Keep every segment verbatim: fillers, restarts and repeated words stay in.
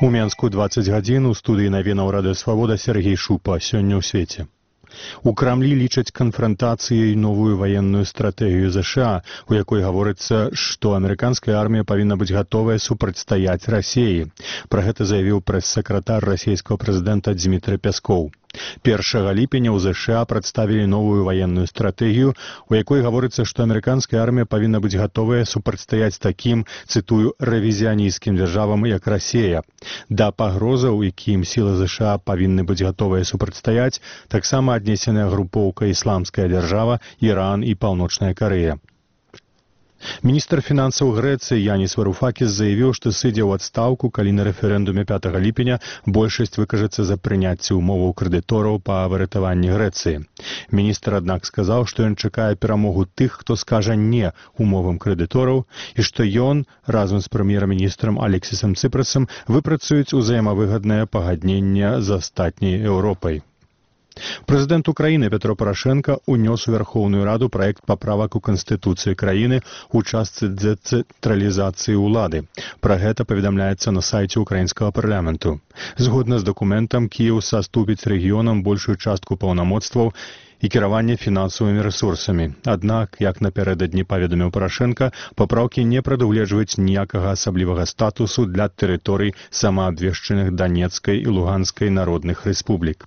У Менску двадцать гадзін, у студыі навінаў Радыё Свабода Сергей Шупа. Сёння ў свеце. У Крамлі лічаць канфрантацыяй новую ваенную стратэгію ЗША, у якой гаворыцца, што амерыканская армія павінна быць гатовая супрацьстаяць Расіі. Пра гэта заявіў прэс-сакратар расійскага прэзідэнта Дмітрый Пяскоў. першага ліпеня ў ЗША прадставілі новую ваенную стратэгію, у якой гаворыцца, што амерыканская армія павінна быць гатовая супрацьстаяць такім, цытую, рэвізіянісцкім дзяржавам, як Расія. Да пагрозаў, якім сілы ЗША павінны быць гатовыя супрацьстаяць, таксама аднесеная групоўка «Ісламская дзяржава», Іран і Паўночная Карэя. Міністр фінансаў Грэцыі Яніс Варуфакіс заявіў, што сыдзе ў адстаўку, калі на рэферэндуме пятага ліпеня большасць выкажацца за прыняцце ўмоваў крэдытораў па выратаванні Грэцыі. Міністр, аднак, сказаў, што ён чакае перамогу тых, хто скажа «не» умовам крэдытораў, і што ён, разам з прэм'ер-міністрам Алексісам Цыпрасам, выпрацуюць узаемавыгаднае пагадненне з астатняй Еўропай. Прэзідэнт Украіны Петро Парашенка унёс у Вярхоўную Раду праект паправак у Канстытуцыі краіны ў частцы дэцэнтралізацыі ўлады. Пра гэта паведамляецца на сайце украінскага парламенту. Згодна з дакументам, Кіеў саступіць рэгіёнам большую частку паўнамоцтваў і кіравання фінансавымі рэсурсамі. Аднак, як напярэдадні паведаміў Парашенка, папраўкі не прадугледжваюць ніякага асаблівага статусу для тэрыторый самаабвешчаных Данецкай і Луганскай народных рэспублік.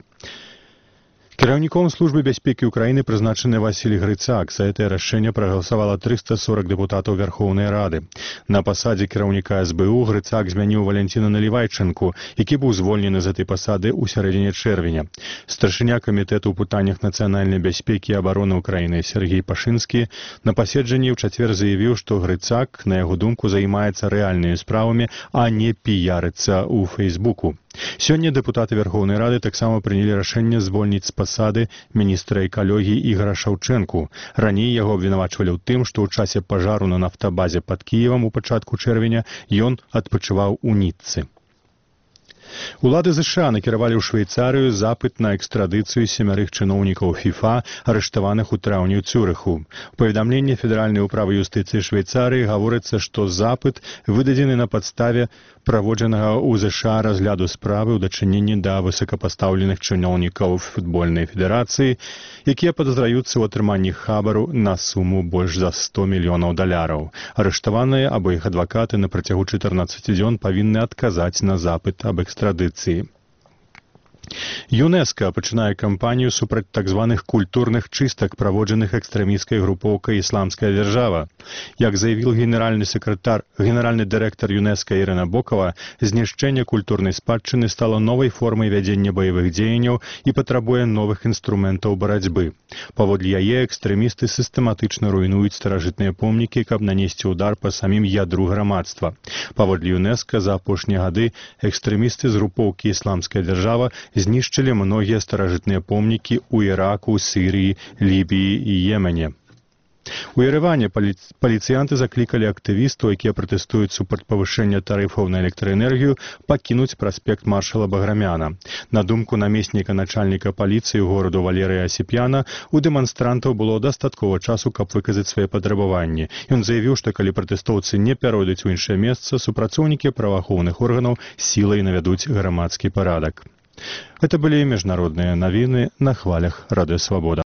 Кіраўніком службы бяспекі ўкраіны прызначаны Васіль Грыцак. За гэтае рашэнне прагаласавала трыста сорак дэпутатаў Вярхоўнай Рады. На пасадзе кіраўніка эс бэ у Грыцак змяніў Валянціна Налівайчынку, які быў звольнены з гэтай пасады ў сярэдзіне чэрвеня. Старшыня камітэту ў пытаннях нацыянальнай бяспекі і абароны ўкраіны Сергей Пашынскі на паседжанні ў чацвер заявіў, што Грыцак, на яго думку, займаецца рэальнымі справамі, а не піярыцца ў Фейсбуку. Сёння дэпутаты Вярхоўнай Рады таксама прынялі рашэнне звольніць з пасады міністра экалогіі Ігара Шаўчэнку. Раней яго абвінавачвалі ў тым, што ў часе пажару на нафтабазе пад Кіевам у пачатку чэрвеня ён адпачываў у Ніццы. Улады ЗША накіравалі ў Швейцарыю запыт на экстрадыцыю сямярых чыноўнікаў ФІФА, арыштаваных у траўні ў Цюрыху. У паведамленні Федэральнай управы юстыцыі Швейцарыі гаворыцца, што запыт выдадзены на падставе праводжанага ў ЗША разгляду справы ў дачыненні да высокапастаўленых чыноўнікаў футбольнай федэрацыі, якія падазраюцца ў атрыманні хабару на суму больш за сто мільёнаў даляраў. Арыштаваныя або іх адвакаты на працягу чатырнаццаці дзён павінны адказаць на запыт аб экстрадыцыі. ЮНЕСКО пачынае кампанію супраць так званых культурных чыстак, праводжаных экстрэмісцкай групоўкай «Ісламская дзяржава». Як заявіў генеральны сакратар, генеральны дырэктар ЮНЕСКО Ірына Бокава, знішчэнне культурнай спадчыны стала новай формай вядзення баявых дзеянняў і патрабуе новых інструментаў барацьбы. Паводле яе экстрэмісты сістэматычна руйнуюць старажытныя помнікі, каб нанесці ўдар па самім ядру грамадства. Паводле ЮНЕСКО за апошнія гады экстрэмісты з групоўкі «Ісламская дзяржава» знішчылі многія старажытныя помнікі ў Іраку, Сірыі, Лібіі і Йемене. У Ерэване паліцыянты заклікалі актывістаў, якія пратэстуюць супраць павышэння тарыфаў на электраэнергію, пакінуць праспект маршала Баграмяна. На думку намесніка начальніка паліцыі гораду Валерыя Асіпяна, у дэманстрантаў было дастаткова часу, каб выказаць свае патрабаванні. Ён заявіў, што калі пратэстоўцы не пяройдуць у іншае месца, супрацоўнікі праваахоўных органаў сілай навядуць грамадскі парадак. Гэта былі міжнародныя навіны на хвалях Радыё Свабода.